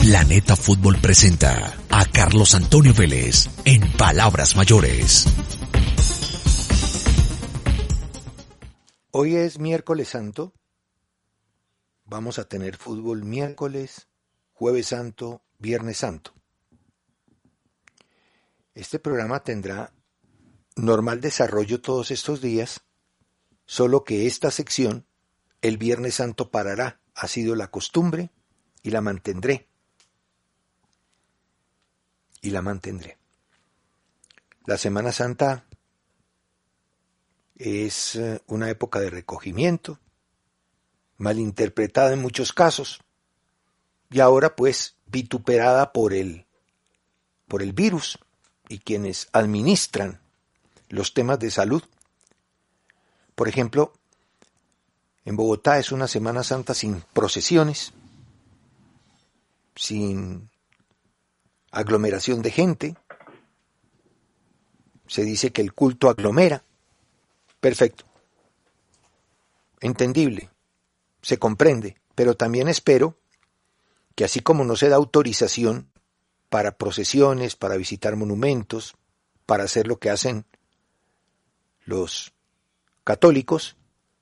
Planeta Fútbol presenta a Carlos Antonio Vélez en Palabras Mayores. Hoy es miércoles santo. Vamos a tener fútbol miércoles, jueves santo, viernes santo. Este programa tendrá normal desarrollo todos estos días, solo que esta sección, el viernes santo, parará. Ha sido la costumbre y la mantendré. La Semana Santa es una época de recogimiento, malinterpretada en muchos casos, y ahora pues vituperada por el virus y quienes administran los temas de salud. Por ejemplo, en Bogotá es una Semana Santa sin procesiones, sin aglomeración de gente. Se dice que el culto aglomera. Perfecto. Entendible. Se comprende. Pero también espero que así como no se da autorización para procesiones, para visitar monumentos, para hacer lo que hacen los católicos,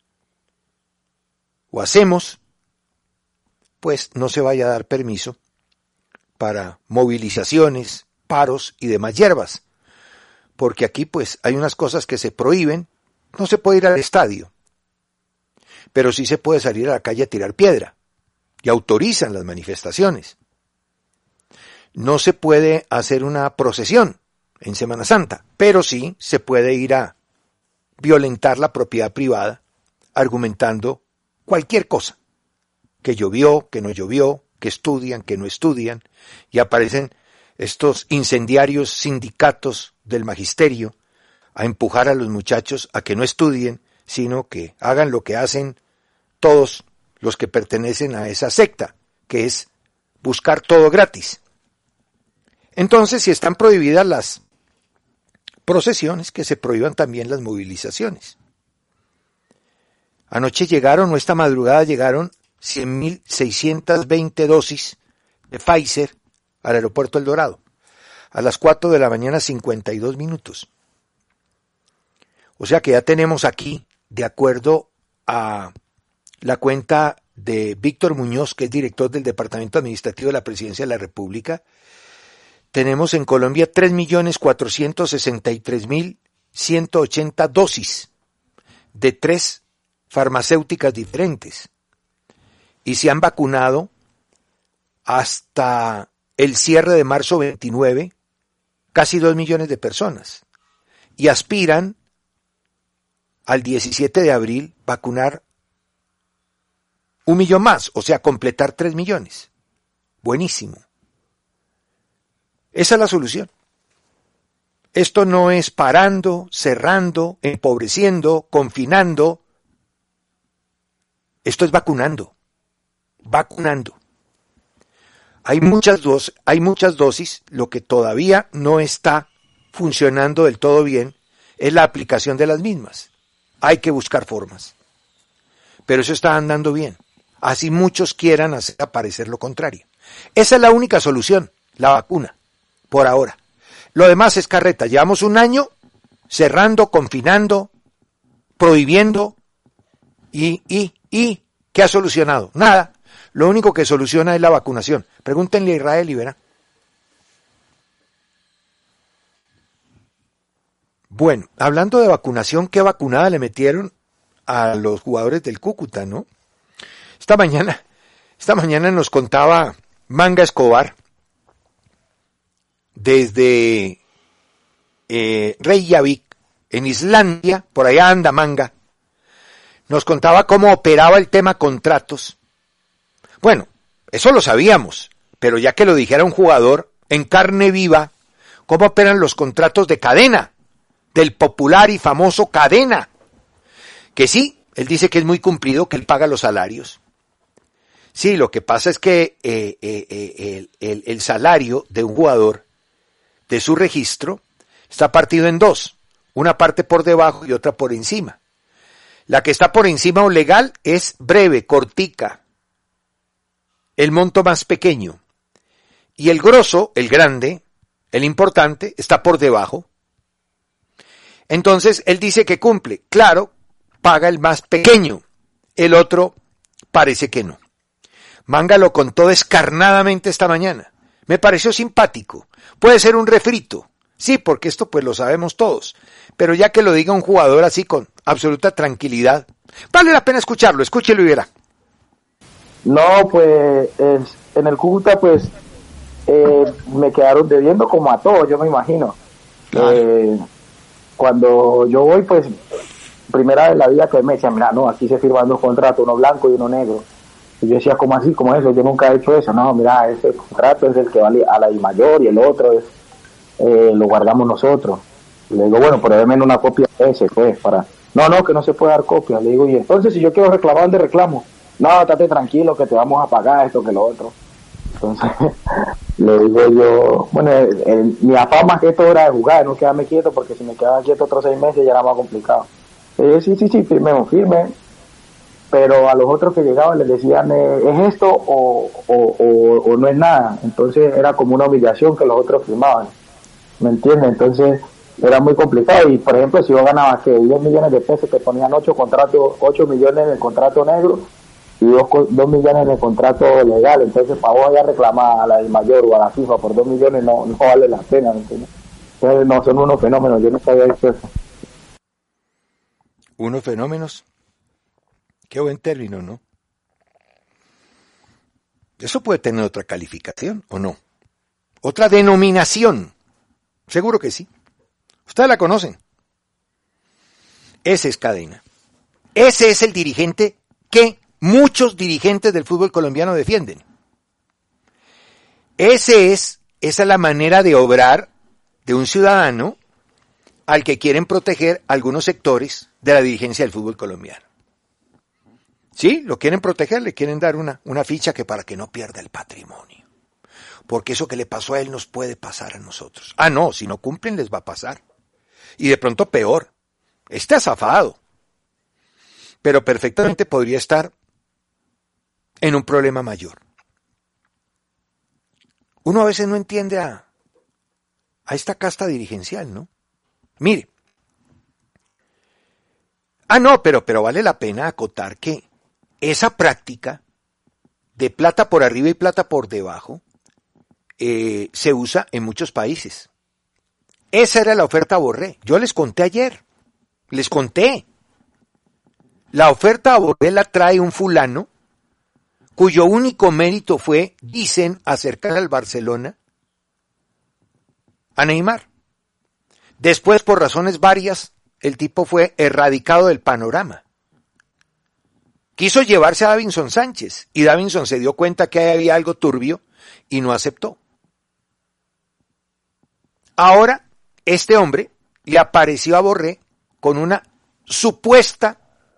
o hacemos, pues no se vaya a dar permiso para movilizaciones, paros y demás hierbas, porque aquí pues hay unas cosas que se prohíben. No se puede ir al estadio, pero sí se puede salir a la calle a tirar piedra, y autorizan las manifestaciones. No se puede hacer una procesión en Semana Santa, pero sí se puede ir a violentar la propiedad privada, argumentando cualquier cosa, que llovió, que no llovió, que estudian, que no estudian, y aparecen estos incendiarios sindicatos del magisterio a empujar a los muchachos a que no estudien, sino que hagan lo que hacen todos los que pertenecen a esa secta, que es buscar todo gratis. Entonces, si están prohibidas las procesiones, que se prohíban también las movilizaciones. Anoche llegaron, o esta madrugada llegaron, 100.620 dosis de Pfizer al aeropuerto El Dorado. A las 4 de la mañana, 52 minutos. O sea que ya tenemos aquí, de acuerdo a la cuenta de Víctor Muñoz, que es director del Departamento Administrativo de la Presidencia de la República, tenemos en Colombia 3.463.180 dosis de 3 farmacéuticas diferentes. Y se han vacunado hasta el cierre de marzo 29 casi 2 millones de personas. Y aspiran al 17 de abril vacunar 1 millón más, o sea, completar 3 millones. Buenísimo. Esa es la solución. Esto no es parando, cerrando, empobreciendo, confinando. Esto es vacunando. Hay muchas dosis, lo que todavía no está funcionando del todo bien es la aplicación de las mismas. Hay que buscar formas. Pero eso está andando bien. Así muchos quieran hacer aparecer lo contrario. Esa es la única solución, la vacuna, por ahora. Lo demás es carreta. Llevamos un año cerrando, confinando, prohibiendo y ¿qué ha solucionado? Nada. Lo único que soluciona es la vacunación. Pregúntenle a Israel y verán. Bueno, hablando de vacunación, ¿qué vacunada le metieron a los jugadores del Cúcuta, no? Esta mañana nos contaba Manga Escobar desde Reykjavik, en Islandia, por allá anda Manga. Nos contaba cómo operaba el tema contratos. Bueno, eso lo sabíamos, pero ya que lo dijera un jugador en carne viva, cómo operan los contratos de Cadena, del popular y famoso Cadena, que sí, él dice que es muy cumplido, que él paga los salarios. Sí, lo que pasa es que el salario de un jugador, de su registro, está partido en dos, una parte por debajo y otra por encima. La que está por encima o legal es breve, cortica, el monto más pequeño. y el grosso, el grande, el importante, está por debajo. Entonces él dice que cumple. Claro, paga el más pequeño. El otro parece que no. Manga lo contó descarnadamente esta mañana. Me pareció simpático. Puede ser un refrito. Sí, porque esto pues lo sabemos todos. Pero ya que lo diga un jugador así con absoluta tranquilidad, vale la pena escucharlo. Escúchelo y verá. No, pues en el Cúcuta pues me quedaron debiendo como a todos, yo me imagino. Cuando yo voy, pues primera vez en la vida que me decían, mira, no, aquí se firman dos contratos, uno blanco y uno negro. Y yo decía, ¿cómo así? ¿Cómo eso? Yo nunca he hecho eso. No, mira, ese contrato es el que vale a la I mayor y el otro es lo guardamos nosotros. Y le digo, bueno, pero déme una copia de ese, pues, para... No, que no se puede dar copia. Le digo, y entonces si yo quiero reclamar, ¿dónde reclamo? No, estate tranquilo que te vamos a pagar esto que lo otro. Entonces, le digo yo, bueno, mi afán más que todo era de jugar, no quedarme quieto, porque si me quedaba quieto otros 6 meses ya era más complicado. Sí, firme. Pero a los otros que llegaban les decían, ¿es esto o no es nada? Entonces era como una humillación que los otros firmaban, ¿me entiendes? Entonces era muy complicado. Y por ejemplo, si yo ganaba que 10 millones de pesos, te ponían 8 millones en el contrato negro y 2 millones en el contrato legal. Entonces para vos ya reclamar a la del mayor o a la FIFA por 2 millones no vale la pena, ¿me entiendes? Entonces no, son unos fenómenos, yo no sabía eso. Unos fenómenos. Qué buen término, ¿no? Eso puede tener otra calificación, ¿o no? Otra denominación. Seguro que sí. Ustedes la conocen. Ese es Cadena. Ese es el dirigente que muchos dirigentes del fútbol colombiano defienden. Esa es la manera de obrar de un ciudadano al que quieren proteger algunos sectores de la dirigencia del fútbol colombiano. Sí, lo quieren proteger, le quieren dar una ficha que para que no pierda el patrimonio. Porque eso que le pasó a él nos puede pasar a nosotros. Ah, no, si no cumplen les va a pasar. Y de pronto peor. Este azafado. Pero perfectamente podría estar en un problema mayor. Uno a veces no entiende a esta casta dirigencial, ¿no? Mire. Ah, no, pero vale la pena acotar que esa práctica de plata por arriba y plata por debajo se usa en muchos países. Esa era la oferta a Borré. Yo les conté ayer. La oferta a Borré la trae un fulano cuyo único mérito fue, dicen, acercar al Barcelona a Neymar. Después, por razones varias, el tipo fue erradicado del panorama. Quiso llevarse a Davinson Sánchez y Davinson se dio cuenta que había algo turbio y no aceptó. Ahora, este hombre le apareció a Borré con una supuesta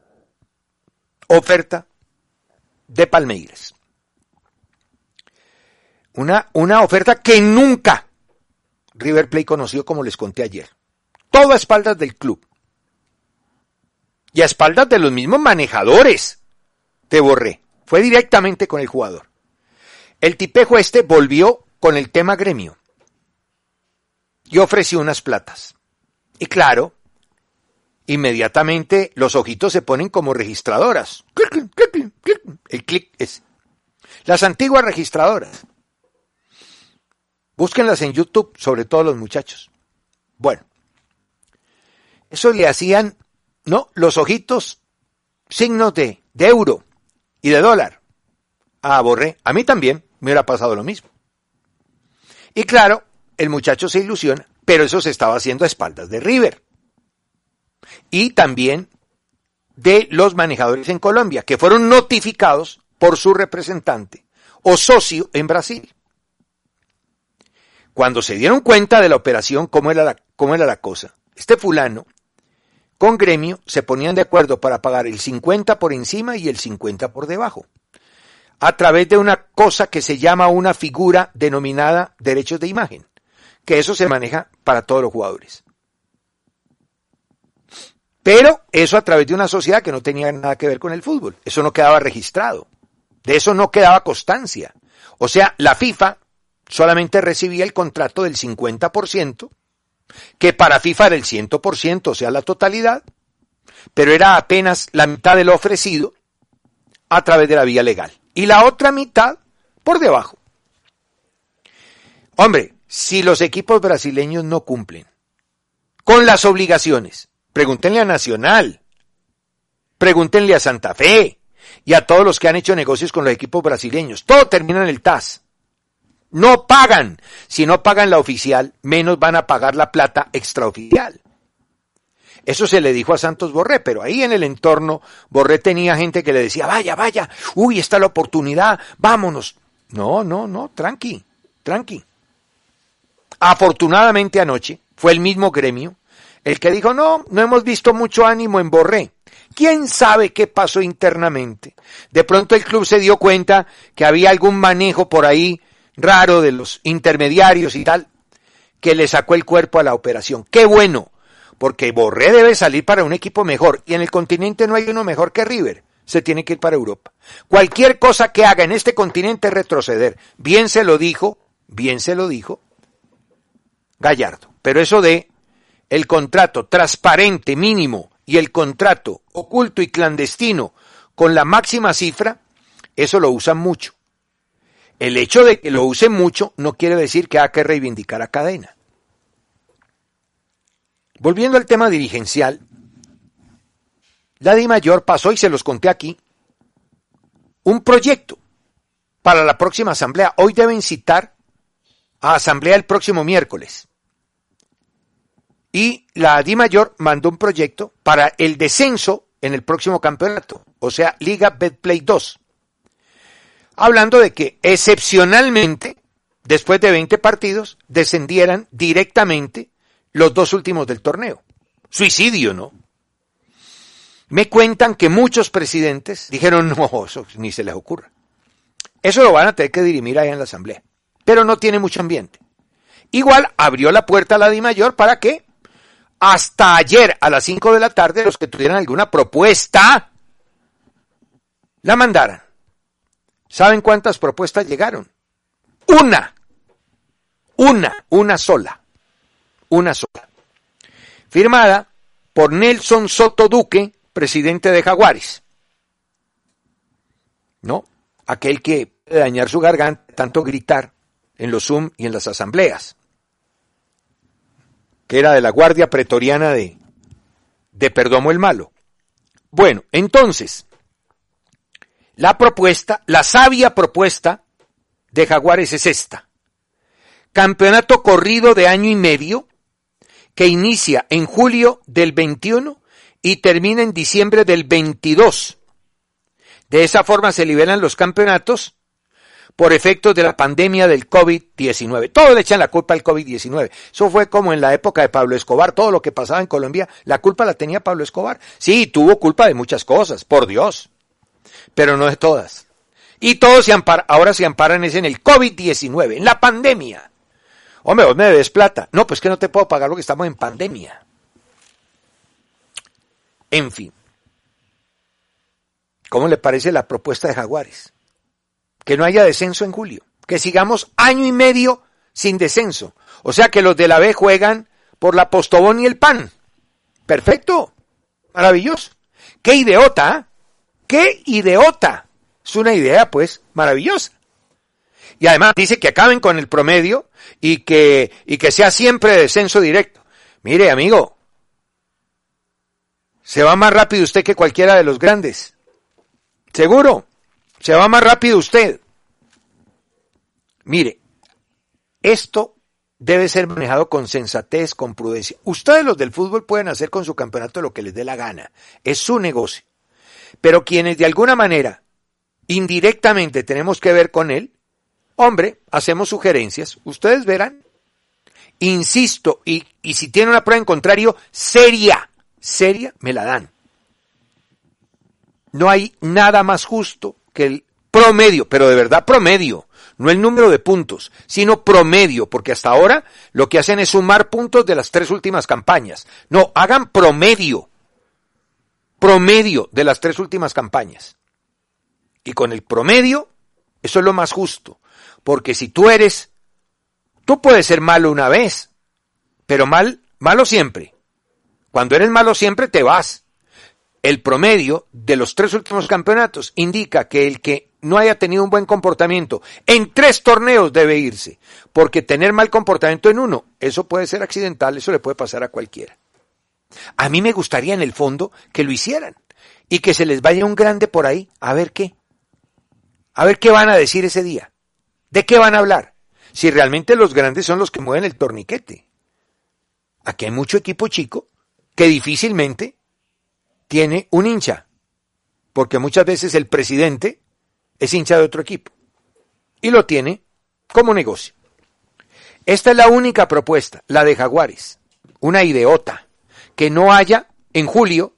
oferta de Palmeiras. Una oferta que nunca River Plate conoció, como les conté ayer. Todo a espaldas del club. Y a espaldas de los mismos manejadores de Borré. Fue directamente con el jugador. El tipejo este volvió con el tema gremio. Y ofreció unas platas. Y claro, inmediatamente los ojitos se ponen como registradoras. El clic es. Las antiguas registradoras. Búsquenlas en YouTube, sobre todo los muchachos. Bueno, eso le hacían, ¿no? Los ojitos, signos de euro y de dólar. A Borré, a mí también me hubiera pasado lo mismo. Y claro, el muchacho se ilusiona, pero eso se estaba haciendo a espaldas de River. Y también de los manejadores en Colombia, que fueron notificados por su representante o socio en Brasil. Cuando se dieron cuenta de la operación, cómo era la cosa, este fulano con gremio se ponían de acuerdo para pagar el 50 por encima y el 50 por debajo, a través de una cosa que se llama una figura denominada derechos de imagen, que eso se maneja para todos los jugadores. Pero eso a través de una sociedad que no tenía nada que ver con el fútbol, eso no quedaba registrado, de eso no quedaba constancia. O sea, la FIFA solamente recibía el contrato del 50%, que para FIFA era el 100%, o sea, la totalidad, pero era apenas la mitad de lo ofrecido a través de la vía legal. Y la otra mitad por debajo. Hombre, si los equipos brasileños no cumplen con las obligaciones, pregúntenle a Nacional, pregúntenle a Santa Fe y a todos los que han hecho negocios con los equipos brasileños. Todo termina en el TAS. No pagan. Si no pagan la oficial, menos van a pagar la plata extraoficial. Eso se le dijo a Santos Borré, pero ahí en el entorno Borré tenía gente que le decía, vaya, vaya, uy, está la oportunidad, vámonos. No, tranqui. Afortunadamente anoche fue el mismo gremio el que dijo, no hemos visto mucho ánimo en Borré. ¿Quién sabe qué pasó internamente? De pronto el club se dio cuenta que había algún manejo por ahí raro de los intermediarios y tal, que le sacó el cuerpo a la operación. ¡Qué bueno! Porque Borré debe salir para un equipo mejor, y en el continente no hay uno mejor que River. Se tiene que ir para Europa. Cualquier cosa que haga en este continente es retroceder. Bien se lo dijo Gallardo. Pero eso de el contrato transparente mínimo y el contrato oculto y clandestino con la máxima cifra, eso lo usan mucho. El hecho de que lo usen mucho no quiere decir que haya que reivindicar a Cadena. Volviendo al tema dirigencial, la DIMAYOR pasó, y se los conté aquí, un proyecto para la próxima asamblea. Hoy deben citar a asamblea el próximo miércoles. Y la DIMAYOR mandó un proyecto para el descenso en el próximo campeonato, o sea, Liga Betplay 2. Hablando de que excepcionalmente, después de 20 partidos, descendieran directamente los dos últimos del torneo. Suicidio, ¿no? Me cuentan que muchos presidentes dijeron, no, eso ni se les ocurra. Eso lo van a tener que dirimir ahí en la asamblea. Pero no tiene mucho ambiente. Igual abrió la puerta a la DIMAYOR para que hasta ayer a las 5 de la tarde los que tuvieran alguna propuesta la mandaran. ¿Saben cuántas propuestas llegaron? Una sola. Firmada por Nelson Soto Duque, presidente de Jaguares. ¿No? Aquel que puede dañar su garganta tanto gritar en los Zoom y en las asambleas. Que era de la Guardia Pretoriana de Perdomo el Malo. Bueno, entonces, la sabia propuesta de Jaguares es esta. Campeonato corrido de año y medio, que inicia en julio del 21 y termina en diciembre del 22. De esa forma se liberan los campeonatos por efectos de la pandemia del COVID-19. Todo le echan la culpa al COVID-19. Eso fue como en la época de Pablo Escobar. Todo lo que pasaba en Colombia, la culpa la tenía Pablo Escobar. Sí, tuvo culpa de muchas cosas, por Dios, pero no de todas. Y todos ahora se amparan en el COVID-19, en la pandemia. Hombre, vos me debes plata. No, pues que no te puedo pagar porque estamos en pandemia. En fin. ¿Cómo le parece la propuesta de Jaguares? Que no haya descenso en julio. Que sigamos año y medio sin descenso. O sea que los de la B juegan por la Postobón y el PAN. Perfecto. Maravilloso. ¡Qué idiota! ¡Qué idiota! Es una idea, pues, maravillosa. Y además dice que acaben con el promedio y que sea siempre descenso directo. Mire, amigo, se va más rápido usted que cualquiera de los grandes. Seguro, se va más rápido usted. Mire, esto debe ser manejado con sensatez, con prudencia. Ustedes los del fútbol pueden hacer con su campeonato lo que les dé la gana. Es su negocio. Pero quienes de alguna manera, indirectamente tenemos que ver con él, hombre, hacemos sugerencias, ustedes verán. Insisto, y si tiene una prueba en contrario, seria, me la dan. No hay nada más justo que el promedio, pero de verdad promedio, no el número de puntos, sino promedio, porque hasta ahora lo que hacen es sumar puntos de las 3 últimas campañas. No, hagan promedio de las 3 últimas campañas. Y con el promedio, eso es lo más justo. Porque si tú eres Tú puedes ser malo una vez, pero malo siempre. Cuando eres malo siempre te vas. El promedio de los 3 últimos campeonatos indica que el que no haya tenido un buen comportamiento en 3 torneos debe irse, porque tener mal comportamiento en uno, eso puede ser accidental, eso le puede pasar a cualquiera. A mí me gustaría en el fondo que lo hicieran y que se les vaya un grande por ahí, a ver qué van a decir ese día, de qué van a hablar, si realmente los grandes son los que mueven el torniquete. Aquí hay mucho equipo chico que difícilmente tiene un hincha, porque muchas veces el presidente es hincha de otro equipo y lo tiene como negocio. Esta es la única propuesta, la de Jaguares, una ideota, que no haya en julio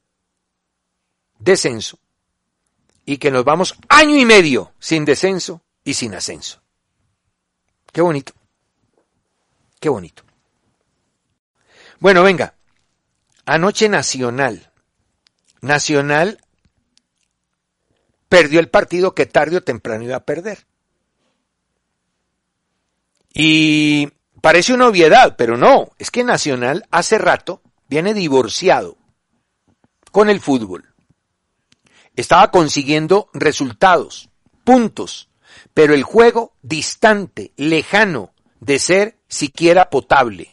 descenso y que nos vamos año y medio sin descenso y sin ascenso. Qué bonito, qué bonito. Bueno, venga, anoche Nacional perdió el partido que tarde o temprano iba a perder. Y parece una obviedad, pero no, es que Nacional hace rato viene divorciado con el fútbol. Estaba consiguiendo resultados, puntos, pero el juego distante, lejano de ser siquiera potable.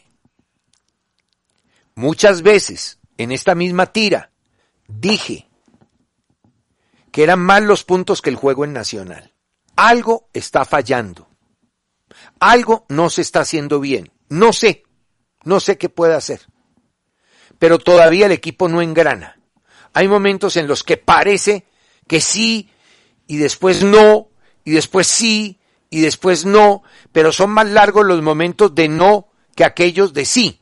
Muchas veces en esta misma tira dije que eran más los puntos que el juego en Nacional. Algo está fallando. Algo no se está haciendo bien. No sé qué puede hacer. Pero todavía el equipo no engrana. Hay momentos en los que parece que sí, y después no, y después sí, y después no, pero son más largos los momentos de no que aquellos de sí.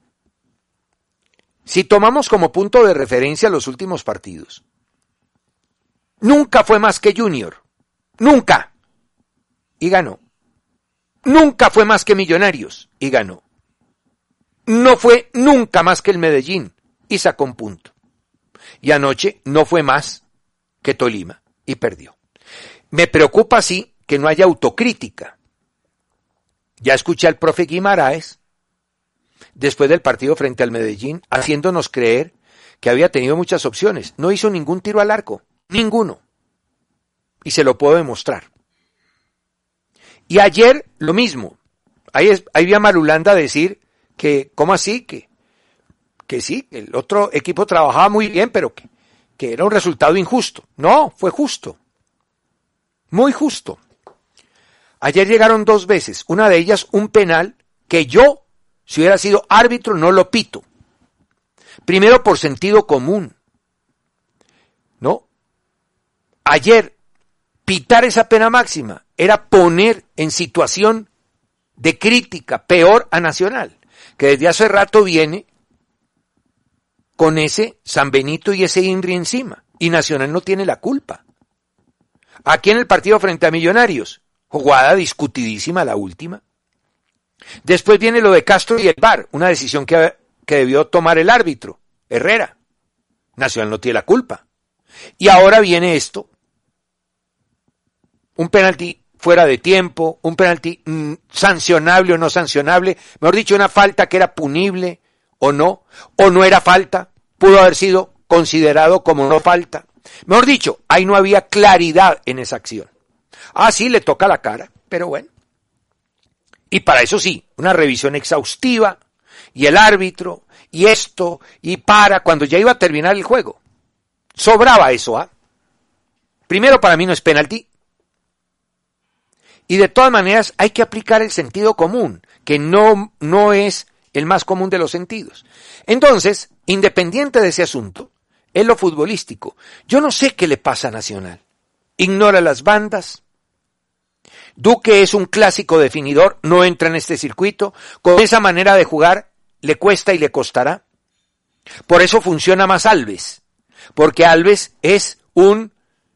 Si tomamos como punto de referencia los últimos partidos, nunca fue más que Junior, nunca, y ganó. Nunca fue más que Millonarios, y ganó. No fue nunca más que el Medellín, y sacó un punto. Y anoche no fue más que Tolima, y perdió. Me preocupa, sí, que no haya autocrítica. Ya escuché al profe Guimaraes, después del partido frente al Medellín, haciéndonos creer que había tenido muchas opciones. No hizo ningún tiro al arco, ninguno. Y se lo puedo demostrar. Y ayer lo mismo. Ahí vi a Marulanda decir que, ¿cómo así? Que sí, que el otro equipo trabajaba muy bien, pero que era un resultado injusto. No, fue justo. Muy justo. Ayer llegaron 2 veces, una de ellas un penal que yo, si hubiera sido árbitro, no lo pito. Primero por sentido común. ¿No? Ayer, pitar esa pena máxima era poner en situación de crítica peor a Nacional, que desde hace rato viene con ese San Benito y ese INRI encima, y Nacional no tiene la culpa. Aquí en el partido frente a Millonarios, jugada discutidísima la última. Después viene lo de Castro y el VAR, una decisión que debió tomar el árbitro, Herrera. Nacional no tiene la culpa. Y ahora viene esto, un penalti fuera de tiempo, un penalti sancionable o no sancionable, mejor dicho, una falta que era punible o no era falta, pudo haber sido considerado como no falta. Mejor dicho, ahí no había claridad en esa acción. Ah, sí, le toca la cara, pero bueno. Y para eso sí, una revisión exhaustiva, y el árbitro, y esto, y cuando ya iba a terminar el juego. Sobraba eso, ¿ah? Primero, para mí no es penalti. Y de todas maneras hay que aplicar el sentido común, que no es el más común de los sentidos. Entonces, independiente de ese asunto, es lo futbolístico. Yo no sé qué le pasa a Nacional. Ignora las bandas. Duque es un clásico definidor, no entra en este circuito. Con esa manera de jugar le cuesta y le costará. Por eso funciona más Alves, porque Alves es un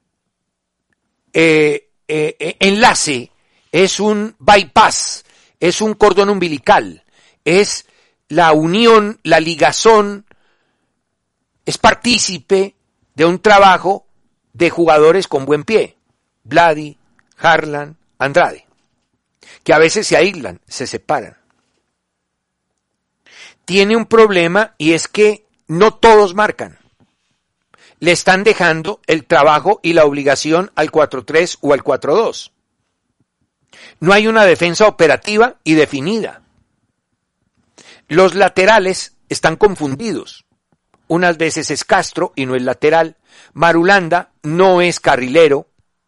enlace, es un bypass, es un cordón umbilical, es la unión, la ligazón, es partícipe de un trabajo de jugadores con buen pie, Vladi, Harlan, Andrade. que a veces se aíslan, se separan. Tiene un problema y es que no todos marcan. Le están dejando el trabajo y la obligación al 4-3 o al 4-2. No hay una defensa operativa y definida. Los laterales están confundidos. Unas veces es Castro y no es lateral. Marulanda no es carrilero.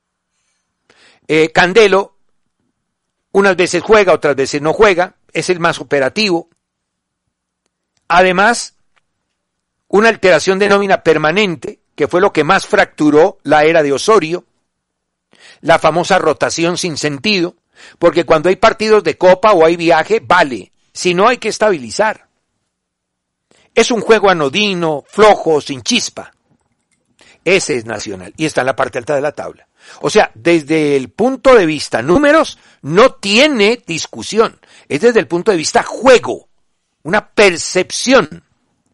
Candelo unas veces juega, otras veces no juega. Es el más operativo. Además, una alteración de nómina permanente, que fue lo que más fracturó la era de Osorio. La famosa rotación sin sentido, porque cuando hay partidos de copa o hay viaje, vale. Si no, hay que estabilizar. Es un juego anodino, flojo, sin chispa. Ese es Nacional y está en la parte alta de la tabla. O sea, desde el punto de vista números, no tiene discusión. Es desde el punto de vista juego, una percepción.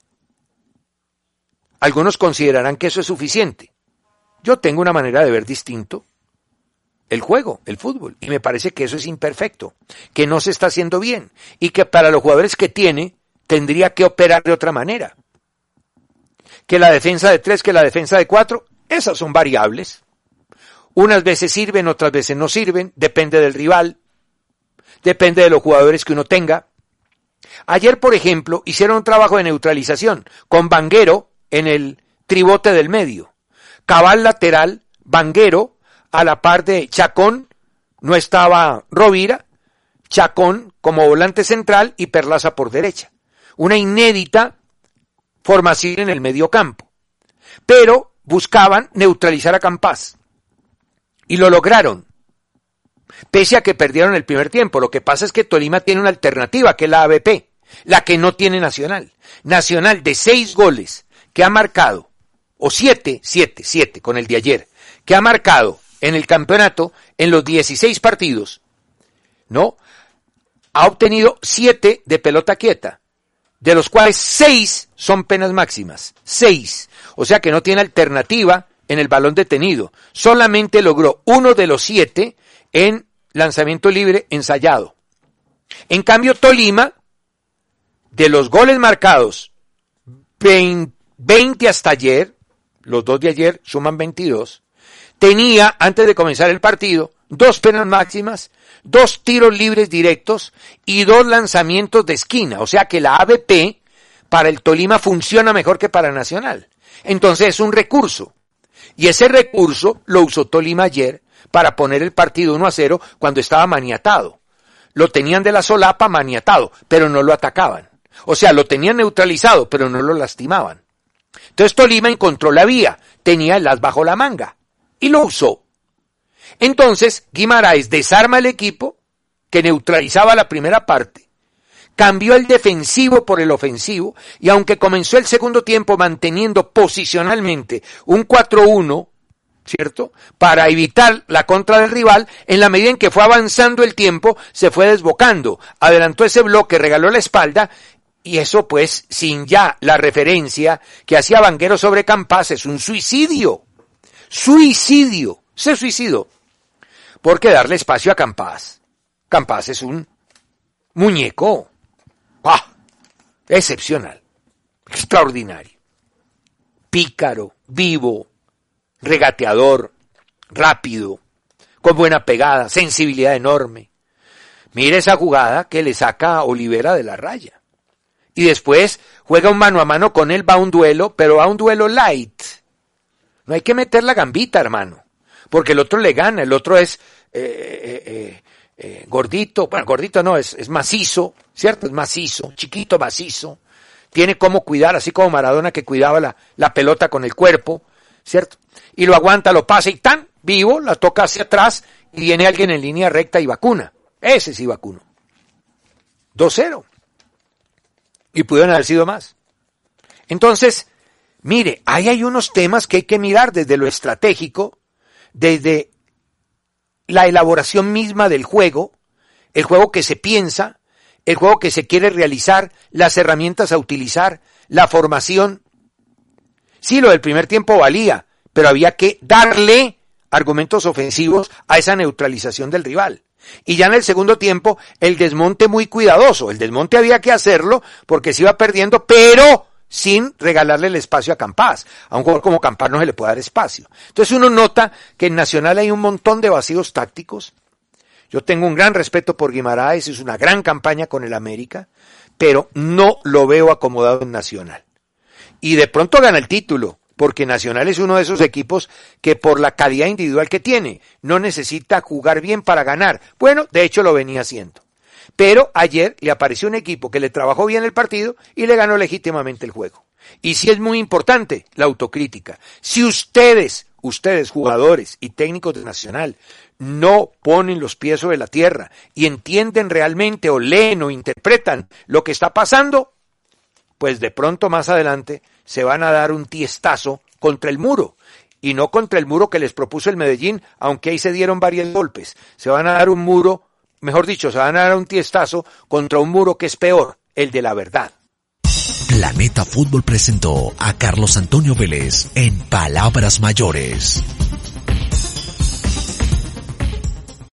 Algunos considerarán que eso es suficiente. Yo tengo una manera de ver distinto el juego, el fútbol, y me parece que eso es imperfecto, que no se está haciendo bien, y que para los jugadores que tiene, tendría que operar de otra manera. Que la defensa de 3, que la defensa de 4, esas son variables. Unas veces sirven, otras veces no sirven, depende del rival, depende de los jugadores que uno tenga. Ayer, por ejemplo, hicieron un trabajo de neutralización, con Vanguero en el tribote del medio. Cabal lateral, Vanguero, a la par de Chacón, no estaba Rovira, Chacón como volante central y Perlaza por derecha. Una inédita formación en el medio campo. Pero buscaban neutralizar a Campás. Y lo lograron. Pese a que perdieron el primer tiempo. Lo que pasa es que Tolima tiene una alternativa, que es la ABP, la que no tiene Nacional. Nacional de 6 goles que ha marcado, o 7 con el de ayer, que ha marcado en el campeonato, en los 16 partidos, ¿no? Ha obtenido 7 de pelota quieta, de los cuales 6 son penas máximas. 6. O sea que no tiene alternativa en el balón detenido. Solamente logró 1 de los 7 en lanzamiento libre ensayado. En cambio, Tolima, de los goles marcados, 20 hasta ayer, los 2 de ayer suman 22, tenía, antes de comenzar el partido, 2 penas máximas, 2 tiros libres directos y 2 lanzamientos de esquina. O sea que la ABP para el Tolima funciona mejor que para Nacional. Entonces es un recurso. Y ese recurso lo usó Tolima ayer para poner el partido 1-0 cuando estaba maniatado. Lo tenían de la solapa maniatado, pero no lo atacaban. O sea, lo tenían neutralizado, pero no lo lastimaban. Entonces Tolima encontró la vía, tenía el as bajo la manga. Y lo usó. Entonces, Guimaraes desarma el equipo, que neutralizaba la primera parte, cambió el defensivo por el ofensivo, y aunque comenzó el segundo tiempo manteniendo posicionalmente un 4-1, ¿cierto?, para evitar la contra del rival, en la medida en que fue avanzando el tiempo, se fue desbocando, adelantó ese bloque, regaló la espalda, y eso pues, sin ya la referencia que hacía Vanguero sobre Campás, es un suicidio. Suicidio, se suicidó. Porque darle espacio a Campás. Campás es un muñeco. Excepcional. Extraordinario. Pícaro, vivo, regateador, rápido, con buena pegada, sensibilidad enorme. Mire esa jugada que le saca a Olivera de la raya. Y después juega un mano a mano con él, va a un duelo, pero va a un duelo light. No hay que meter la gambita, hermano, porque el otro le gana, el otro es gordito, bueno, gordito no, es macizo, ¿cierto? Es macizo, chiquito, macizo, tiene cómo cuidar, así como Maradona que cuidaba la pelota con el cuerpo, ¿cierto? Y lo aguanta, lo pasa y tan, vivo, la toca hacia atrás y viene alguien en línea recta y vacuna. Ese sí vacunó. 2-0. Y pudieron haber sido más. Entonces, mire, ahí hay unos temas que hay que mirar desde lo estratégico, desde la elaboración misma del juego, el juego que se piensa, el juego que se quiere realizar, las herramientas a utilizar, la formación. Sí, lo del primer tiempo valía, pero había que darle argumentos ofensivos a esa neutralización del rival. Y ya en el segundo tiempo, el desmonte muy cuidadoso. El desmonte había que hacerlo porque se iba perdiendo, pero sin regalarle el espacio a Campás. A un jugador como Campás no se le puede dar espacio. Entonces uno nota que en Nacional hay un montón de vacíos tácticos. Yo tengo un gran respeto por Guimaraes, es una gran campaña con el América, pero no lo veo acomodado en Nacional. Y de pronto gana el título, porque Nacional es uno de esos equipos que por la calidad individual que tiene, no necesita jugar bien para ganar. Bueno, de hecho lo venía haciendo. Pero ayer le apareció un equipo que le trabajó bien el partido y le ganó legítimamente el juego. Y sí es muy importante la autocrítica. Si ustedes jugadores y técnicos de Nacional, no ponen los pies sobre la tierra y entienden realmente o leen o interpretan lo que está pasando, pues de pronto más adelante se van a dar un tiestazo contra el muro. Y no contra el muro que les propuso el Medellín, aunque ahí se dieron varios golpes. Se van a dar un muro, mejor dicho, se van a dar un tiestazo contra un muro que es peor, el de la verdad. Planeta Fútbol presentó a Carlos Antonio Vélez en Palabras Mayores.